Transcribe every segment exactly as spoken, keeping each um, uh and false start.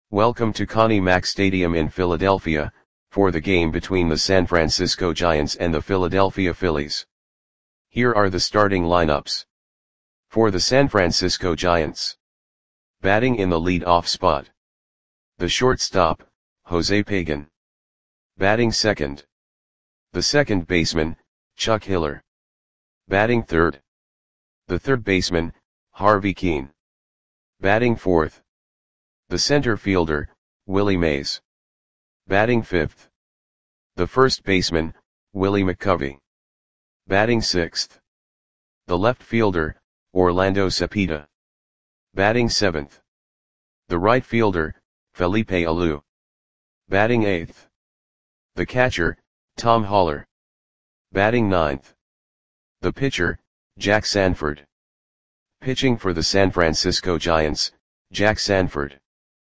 Welcome to Connie Mack Stadium in Philadelphia, for the game between the San Francisco Giants and the Philadelphia Phillies. Here are the starting lineups. For the San Francisco Giants. Batting in the lead-off spot. The shortstop, Jose Pagan. Batting second. The second baseman, Chuck Hiller. Batting third. The third baseman, Harvey Kuenn. Batting fourth. The center fielder, Willie Mays. Batting fifth. The first baseman, Willie McCovey. Batting sixth. The left fielder, Orlando Cepeda. Batting seventh. The right fielder, Felipe Alou. Batting eighth. The catcher, Tom Haller. Batting ninth. The pitcher, Jack Sanford. Pitching for the San Francisco Giants, Jack Sanford.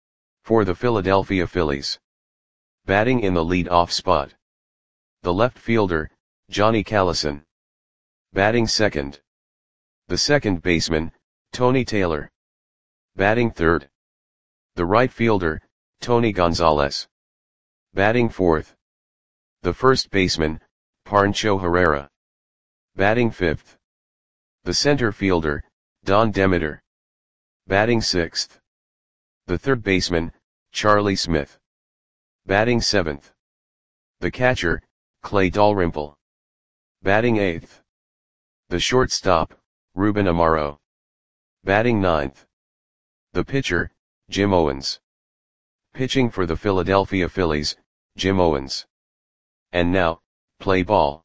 For the Philadelphia Phillies. Batting in the lead-off spot. The left fielder, Johnny Callison. Batting second. The second baseman, Tony Taylor. Batting third. The right fielder, Tony Gonzalez. Batting fourth. The first baseman, Pancho Herrera. Batting fifth. The center fielder, Don Demeter. Batting sixth. The third baseman, Charlie Smith. Batting seventh. The catcher, Clay Dalrymple. Batting eighth. The shortstop, Ruben Amaro. Batting ninth. The pitcher, Jim Owens. Pitching for the Philadelphia Phillies, Jim Owens. And now, play ball.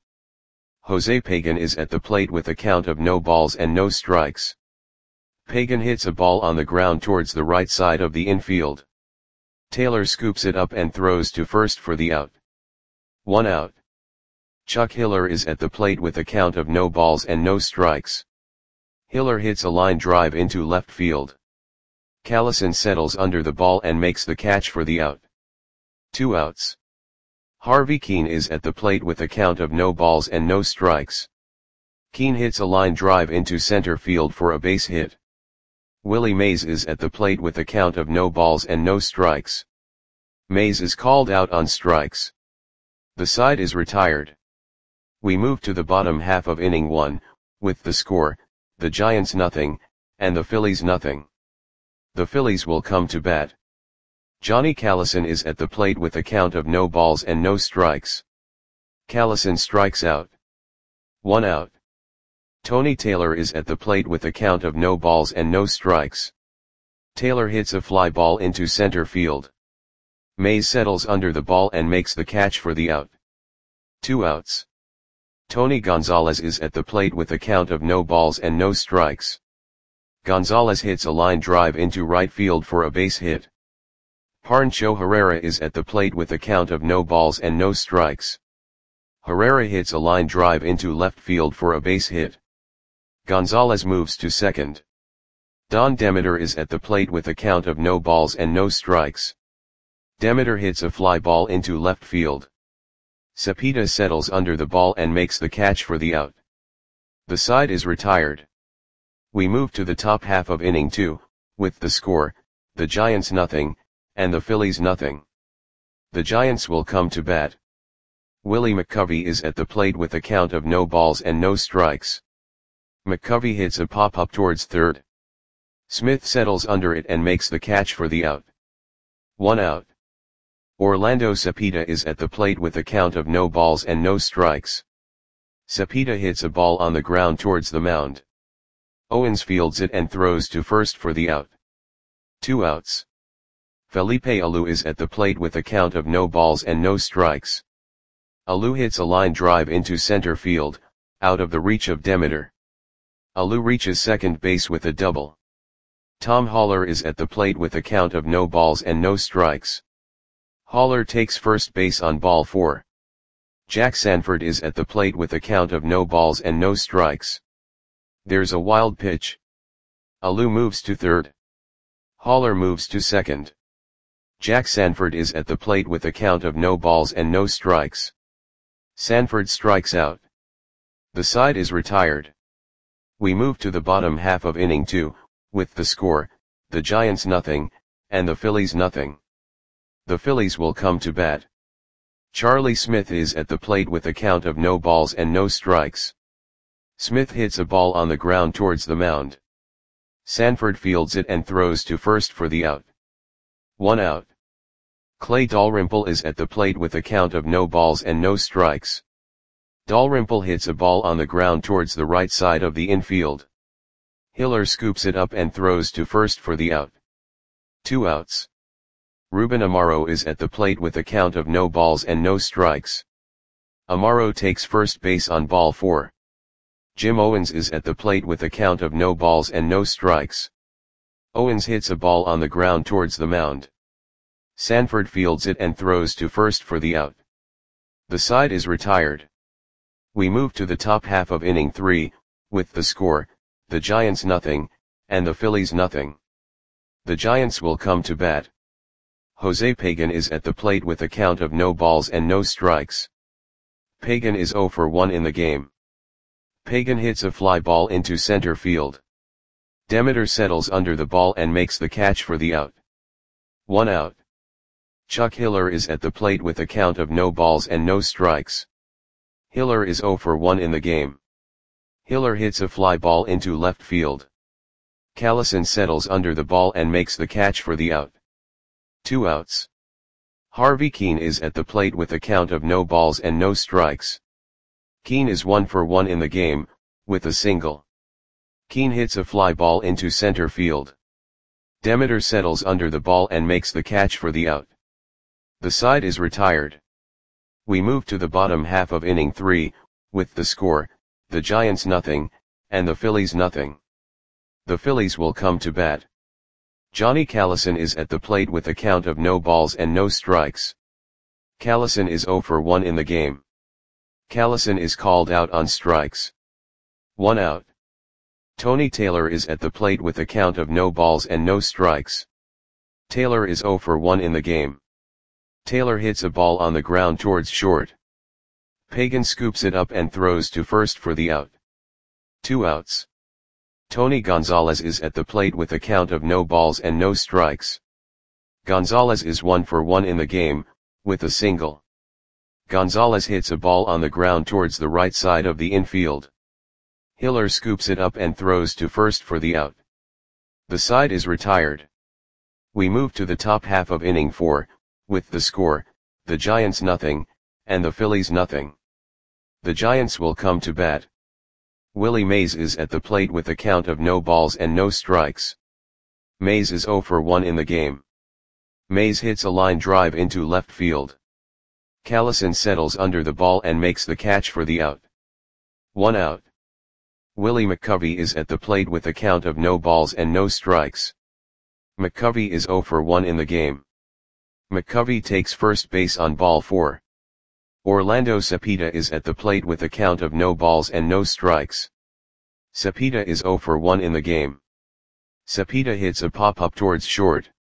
Jose Pagan is at the plate with a count of no balls and no strikes. Pagan hits a ball on the ground towards the right side of the infield. Taylor scoops it up and throws to first for the out. One out. Chuck Hiller is at the plate with a count of no balls and no strikes. Hiller hits a line drive into left field. Callison settles under the ball and makes the catch for the out. Two outs. Harvey Kuenn is at the plate with a count of no balls and no strikes. Kuenn hits a line drive into center field for a base hit. Willie Mays is at the plate with a count of no balls and no strikes. Mays is called out on strikes. The side is retired. We move to the bottom half of inning one, with the score, the Giants nothing, and the Phillies nothing. The Phillies will come to bat. Johnny Callison is at the plate with a count of no balls and no strikes. Callison strikes out. One out. Tony Taylor is at the plate with a count of no balls and no strikes. Taylor hits a fly ball into center field. Mays settles under the ball and makes the catch for the out. Two outs. Tony Gonzalez is at the plate with a count of no balls and no strikes. Gonzalez hits a line drive into right field for a base hit. Pancho Herrera is at the plate with a count of no balls and no strikes. Herrera hits a line drive into left field for a base hit. Gonzalez moves to second. Don Demeter is at the plate with a count of no balls and no strikes. Demeter hits a fly ball into left field. Cepeda settles under the ball and makes the catch for the out. The side is retired. We move to the top half of inning two, with the score, the Giants nothing, and the Phillies nothing. The Giants will come to bat. Willie McCovey is at the plate with a count of no balls and no strikes. McCovey hits a pop-up towards third. Smith settles under it and makes the catch for the out. One out. Orlando Cepeda is at the plate with a count of no balls and no strikes. Cepeda hits a ball on the ground towards the mound. Owens fields it and throws to first for the out. Two outs. Felipe Alou is at the plate with a count of no balls and no strikes. Alou hits a line drive into center field, out of the reach of Demeter. Alou reaches second base with a double. Tom Haller is at the plate with a count of no balls and no strikes. Haller takes first base on ball four. Jack Sanford is at the plate with a count of no balls and no strikes. There's a wild pitch. Alou moves to third. Haller moves to second. Jack Sanford is at the plate with a count of no balls and no strikes. Sanford strikes out. The side is retired. We move to the bottom half of inning two, with the score, the Giants nothing, and the Phillies nothing. The Phillies will come to bat. Charlie Smith is at the plate with a count of no balls and no strikes. Smith hits a ball on the ground towards the mound. Sanford fields it and throws to first for the out. One out. Clay Dalrymple is at the plate with a count of no balls and no strikes. Dalrymple hits a ball on the ground towards the right side of the infield. Hiller scoops it up and throws to first for the out. Two outs. Ruben Amaro is at the plate with a count of no balls and no strikes. Amaro takes first base on ball four. Jim Owens is at the plate with a count of no balls and no strikes. Owens hits a ball on the ground towards the mound. Sanford fields it and throws to first for the out. The side is retired. We move to the top half of inning three, with the score, the Giants nothing, and the Phillies nothing. The Giants will come to bat. Jose Pagan is at the plate with a count of no balls and no strikes. Pagan is oh for one in the game. Pagan hits a fly ball into center field. Demeter settles under the ball and makes the catch for the out. One out. Chuck Hiller is at the plate with a count of no balls and no strikes. Hiller is oh for one in the game. Hiller hits a fly ball into left field. Callison settles under the ball and makes the catch for the out. Two outs. Harvey Keene is at the plate with a count of no balls and no strikes. Keene is one for one in the game, with a single. Keene hits a fly ball into center field. Demeter settles under the ball and makes the catch for the out. The side is retired. We move to the bottom half of inning three, with the score, the Giants nothing, and the Phillies nothing. The Phillies will come to bat. Johnny Callison is at the plate with a count of no balls and no strikes. Callison is oh for one in the game. Callison is called out on strikes. One out. Tony Taylor is at the plate with a count of no balls and no strikes. Taylor is oh for one in the game. Taylor hits a ball on the ground towards short. Pagan scoops it up and throws to first for the out. Two outs. Tony Gonzalez is at the plate with a count of no balls and no strikes. Gonzalez is one for one in the game, with a single. Gonzalez hits a ball on the ground towards the right side of the infield. Hiller scoops it up and throws to first for the out. The side is retired. We move to the top half of inning four, with the score, the Giants nothing, and the Phillies nothing. The Giants will come to bat. Willie Mays is at the plate with a count of no balls and no strikes. Mays is oh for one in the game. Mays hits a line drive into left field. Callison settles under the ball and makes the catch for the out. One out. Willie McCovey is at the plate with a count of no balls and no strikes. McCovey is oh for one in the game. McCovey takes first base on ball four. Orlando Cepeda is at the plate with a count of no balls and no strikes. Cepeda is oh for one in the game. Cepeda hits a pop-up towards short.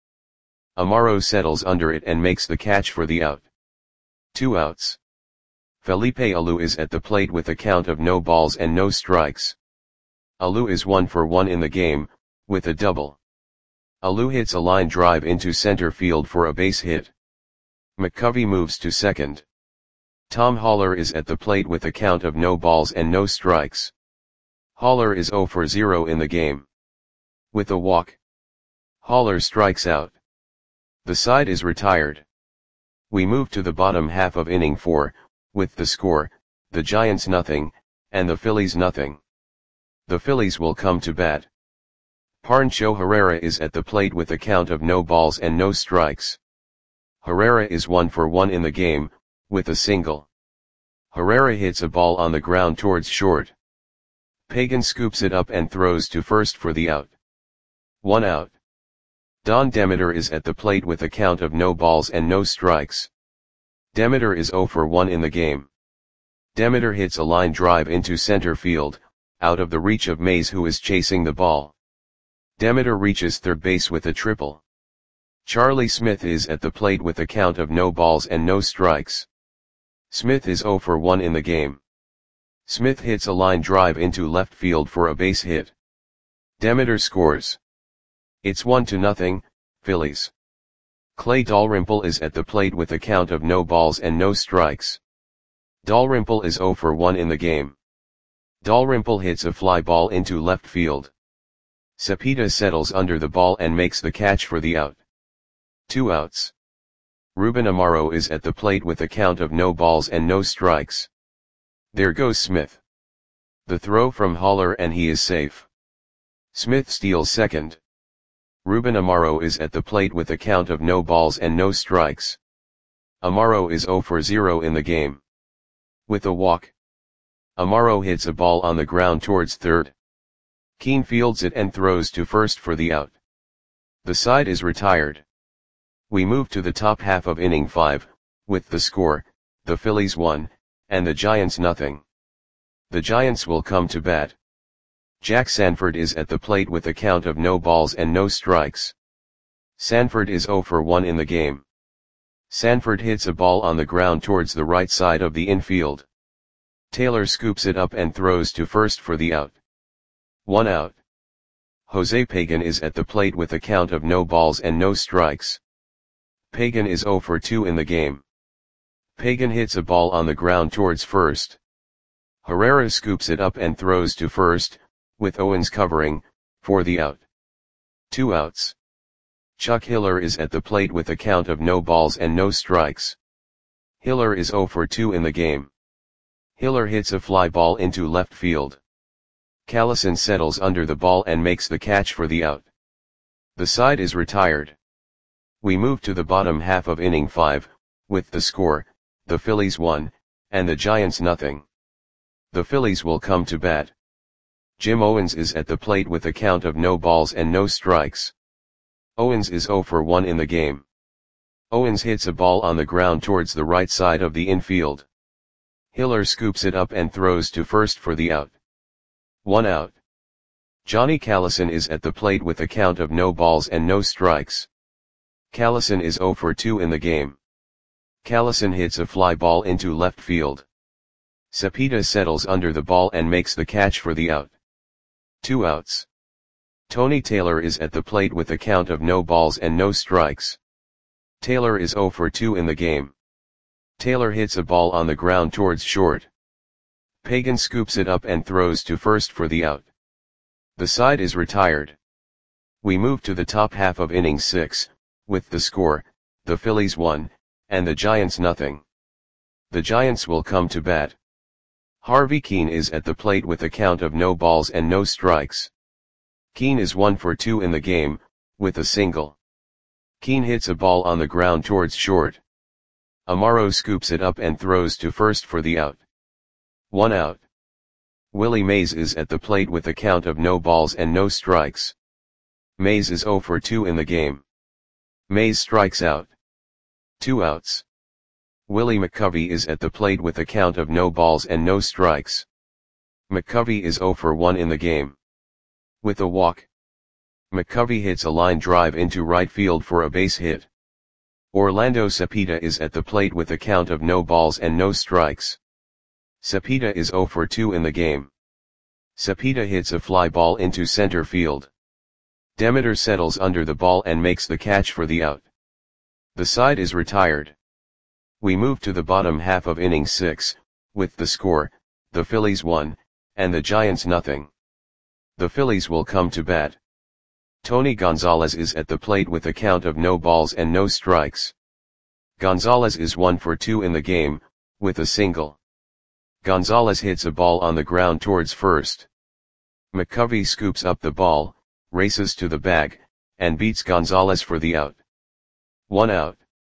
Amaro settles under it and makes the catch for the out. Two outs. Felipe Alou is at the plate with a count of no balls and no strikes. Alou is one for one in the game, with a double. Alou hits a line drive into center field for a base hit. McCovey moves to second. Tom Haller is at the plate with a count of no balls and no strikes. Haller is oh for zero in the game. With a walk. Haller strikes out. The side is retired. We move to the bottom half of inning four, with the score, the Giants nothing, and the Phillies nothing. The Phillies will come to bat. Pancho Herrera is at the plate with a count of no balls and no strikes. Herrera is one for one in the game, with a single. Herrera hits a ball on the ground towards short. Pagan scoops it up and throws to first for the out. One out. Don Demeter is at the plate with a count of no balls and no strikes. Demeter is oh for one in the game. Demeter hits a line drive into center field, out of the reach of Mays who is chasing the ball. Demeter reaches third base with a triple. Charlie Smith is at the plate with a count of no balls and no strikes. Smith is oh for one in the game. Smith hits a line drive into left field for a base hit. Demeter scores. It's one to nothing, Phillies. Clay Dalrymple is at the plate with a count of no balls and no strikes. Dalrymple is zero for one in the game. Dalrymple hits a fly ball into left field. Cepeda settles under the ball and makes the catch for the out. Two outs. Ruben Amaro is at the plate with a count of no balls and no strikes. There goes Smith. The throw from Haller and he is safe. Smith steals second. Ruben Amaro is at the plate with a count of no balls and no strikes. Amaro is zero for zero in the game. With a walk, Amaro hits a ball on the ground towards third. Keane fields it and throws to first for the out. The side is retired. We move to the top half of inning five, with the score, the Phillies one, and the Giants nothing. The Giants will come to bat. Jack Sanford is at the plate with a count of no balls and no strikes. Sanford is zero for one in the game. Sanford hits a ball on the ground towards the right side of the infield. Taylor scoops it up and throws to first for the out. One out. Jose Pagan is at the plate with a count of no balls and no strikes. Pagan is zero for two in the game. Pagan hits a ball on the ground towards first. Herrera scoops it up and throws to first, with Owens covering, for the out. Two outs. Chuck Hiller is at the plate with a count of no balls and no strikes. Hiller is zero for two in the game. Hiller hits a fly ball into left field. Callison settles under the ball and makes the catch for the out. The side is retired. We move to the bottom half of inning five, with the score, the Phillies one, and the Giants nothing. The Phillies will come to bat. Jim Owens is at the plate with a count of no balls and no strikes. Owens is zero for one in the game. Owens hits a ball on the ground towards the right side of the infield. Hiller scoops it up and throws to first for the out. One out. Johnny Callison is at the plate with a count of no balls and no strikes. Callison is zero for two in the game. Callison hits a fly ball into left field. Cepeda settles under the ball and makes the catch for the out. Two outs. Tony Taylor is at the plate with a count of no balls and no strikes. Taylor is zero for two in the game. Taylor hits a ball on the ground towards short. Pagan scoops it up and throws to first for the out. The side is retired. We move to the top half of inning six, with the score, the Phillies one, and the Giants nothing. The Giants will come to bat. Harvey Keane is at the plate with a count of no balls and no strikes. Keane is one for two in the game, with a single. Keane hits a ball on the ground towards short. Amaro scoops it up and throws to first for the out. One out. Willie Mays is at the plate with a count of no balls and no strikes. Mays is zero for two in the game. Mays strikes out. Two outs. Willie McCovey is at the plate with a count of no balls and no strikes. McCovey is zero for one in the game. With a walk, McCovey hits a line drive into right field for a base hit. Orlando Cepeda is at the plate with a count of no balls and no strikes. Cepeda is zero for two in the game. Cepeda hits a fly ball into center field. Demeter settles under the ball and makes the catch for the out. The side is retired. We move to the bottom half of inning six, with the score, the Phillies one, and the Giants nothing. The Phillies will come to bat. Tony Gonzalez is at the plate with a count of no balls and no strikes. Gonzalez is one for two in the game, with a single. Gonzalez hits a ball on the ground towards first. McCovey scoops up the ball, races to the bag, and beats Gonzalez for the out. One out.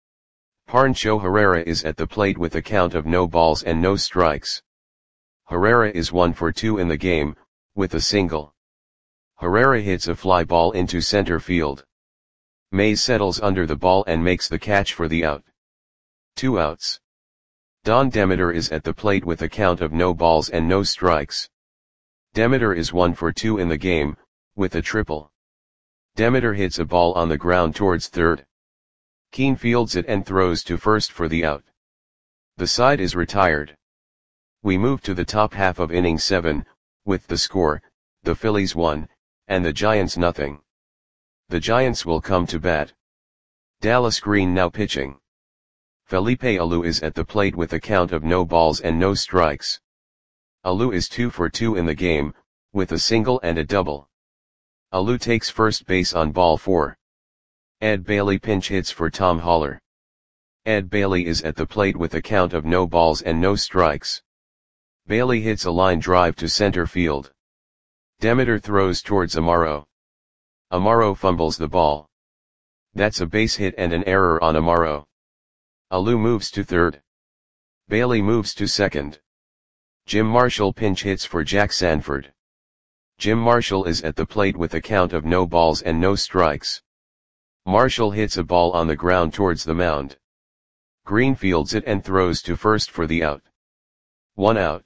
Pancho Herrera is at the plate with a count of no balls and no strikes. Herrera is one for two in the game, with a single. Herrera hits a fly ball into center field. Mays settles under the ball and makes the catch for the out. Two outs. Don Demeter is at the plate with a count of no balls and no strikes. Demeter is one for two in the game, with a triple. Demeter hits a ball on the ground towards third. Keane fields it and throws to first for the out. The side is retired. We move to the top half of inning seven, with the score, the Phillies one, and the Giants nothing. The Giants will come to bat. Dallas Green now pitching. Felipe Alou is at the plate with a count of no balls and no strikes. Alou is two for two in the game, with a single and a double. Alou takes first base on ball four. Ed Bailey pinch hits for Tom Haller. Ed Bailey is at the plate with a count of no balls and no strikes. Bailey hits a line drive to center field. Demeter throws towards Amaro. Amaro fumbles the ball. That's a base hit and an error on Amaro. Alou moves to third. Bailey moves to second. Jim Marshall pinch hits for Jack Sanford. Jim Marshall is at the plate with a count of no balls and no strikes. Marshall hits a ball on the ground towards the mound. Green fields it and throws to first for the out. One out.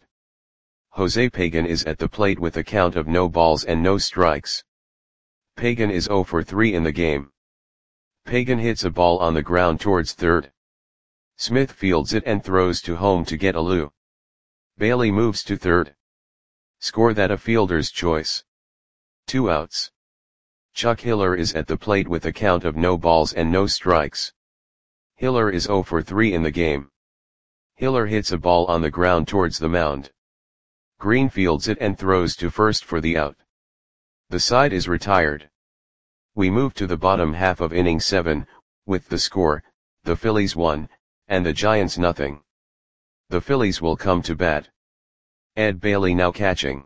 Jose Pagan is at the plate with a count of no balls and no strikes. Pagan is zero for three in the game. Pagan hits a ball on the ground towards third. Smith fields it and throws to home to get Alou. Bailey moves to third. Score that a fielder's choice. Two outs. Chuck Hiller is at the plate with a count of no balls and no strikes. Hiller is zero for three in the game. Hiller hits a ball on the ground towards the mound. Green fields it and throws to first for the out. The side is retired. We move to the bottom half of inning seven, with the score, the Phillies one, and the Giants nothing. The Phillies will come to bat. Ed Bailey now catching.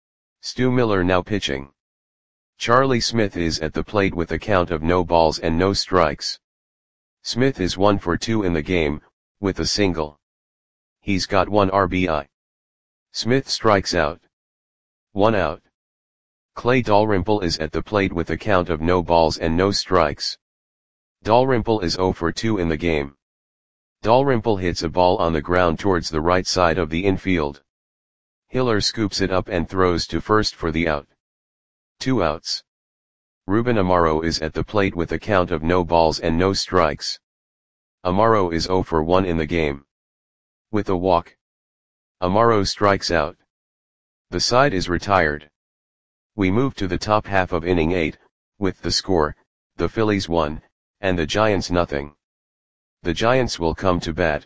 Stu Miller now pitching. Charlie Smith is at the plate with a count of no balls and no strikes. Smith is one for two in the game, with a single. He's got one R B I. Smith strikes out. One out. Clay Dalrymple is at the plate with a count of no balls and no strikes. Dalrymple is zero for two in the game. Dalrymple hits a ball on the ground towards the right side of the infield. Hiller scoops it up and throws to first for the out. Two outs. Ruben Amaro is at the plate with a count of no balls and no strikes. Amaro is zero for one in the game. With a walk. Amaro strikes out. The side is retired. We move to the top half of inning eight, with the score, the Phillies one, and the Giants nothing. The Giants will come to bat.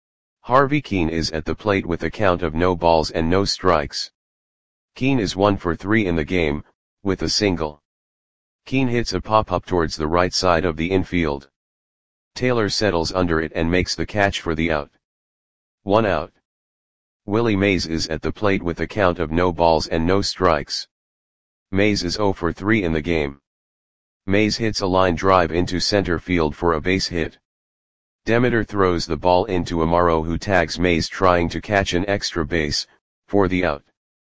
Harvey Keene is at the plate with a count of no balls and no strikes. Keene is one for three in the game, with a single. Keene hits a pop-up towards the right side of the infield. Taylor settles under it and makes the catch for the out. One out. Willie Mays is at the plate with a count of no balls and no strikes. Mays is zero for three in the game. Mays hits a line drive into center field for a base hit. Demeter throws the ball into Amaro, who tags Mays trying to catch an extra base, for the out.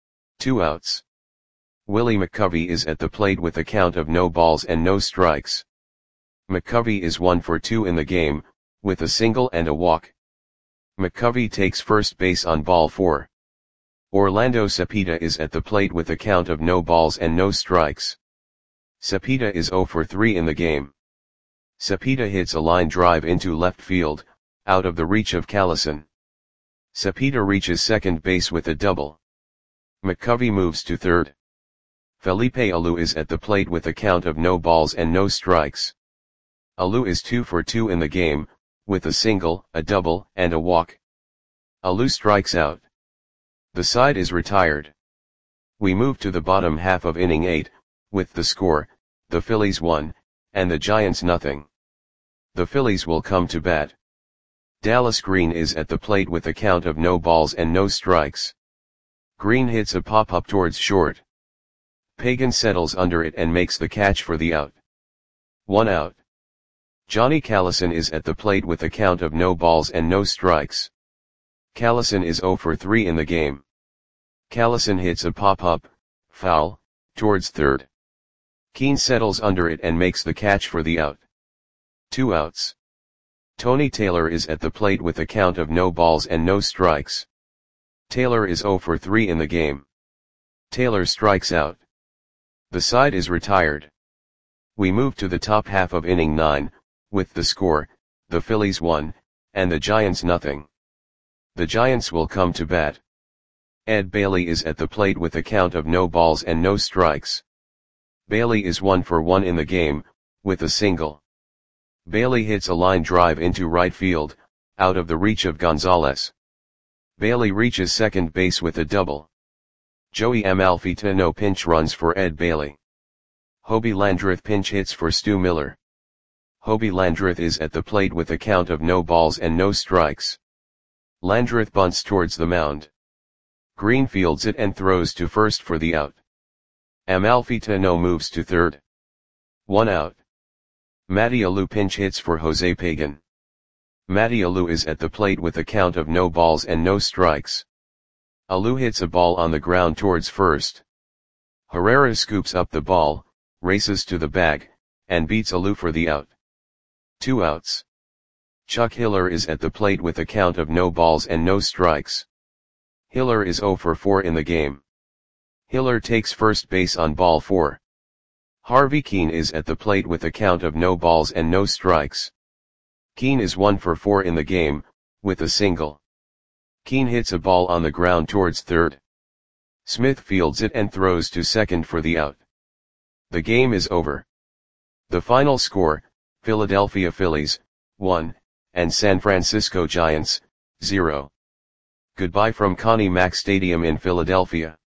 Two outs. Willie McCovey is at the plate with a count of no balls and no strikes. McCovey is one for two in the game, with a single and a walk. McCovey takes first base on ball four. Orlando Cepeda is at the plate with a count of no balls and no strikes. Cepeda is zero for three in the game. Cepeda hits a line drive into left field, out of the reach of Callison. Cepeda reaches second base with a double. McCovey moves to third. Felipe Alou is at the plate with a count of no balls and no strikes. Alou is two for two in the game, with a single, a double, and a walk. Alou strikes out. The side is retired. We move to the bottom half of inning eight, with the score, the Phillies one, and the Giants nothing. The Phillies will come to bat. Dallas Green is at the plate with a count of no balls and no strikes. Green hits a pop-up towards short. Pagan settles under it and makes the catch for the out. One out. Johnny Callison is at the plate with a count of no balls and no strikes. Callison is zero for three in the game. Callison hits a pop-up, foul, towards third. Keene settles under it and makes the catch for the out. Two outs. Tony Taylor is at the plate with a count of no balls and no strikes. Taylor is zero for three in the game. Taylor strikes out. The side is retired. We move to the top half of inning nine, with the score, the Phillies one, and the Giants nothing. The Giants will come to bat. Ed Bailey is at the plate with a count of no balls and no strikes. Bailey is one for one in the game, with a single. Bailey hits a line drive into right field, out of the reach of Gonzalez. Bailey reaches second base with a double. Joey Amalfitano pinch runs for Ed Bailey. Hobie Landreth pinch hits for Stu Miller. Hobie Landreth is at the plate with a count of no balls and no strikes. Landreth bunts towards the mound. Green fields it and throws to first for the out. Amalfitano moves to third. One out. Matty Alou pinch hits for Jose Pagan. Matty Alou is at the plate with a count of no balls and no strikes. Alou hits a ball on the ground towards first. Herrera scoops up the ball, races to the bag, and beats Alou for the out. Two outs. Chuck Hiller is at the plate with a count of no balls and no strikes. Hiller is oh for four in the game. Hiller takes first base on ball four. Harvey Keene is at the plate with a count of no balls and no strikes. Keene is one for four in the game, with a single. Keene hits a ball on the ground towards third. Smith fields it and throws to second for the out. The game is over. The final score, Philadelphia Phillies, one, and San Francisco Giants, zero. Goodbye from Connie Mack Stadium in Philadelphia.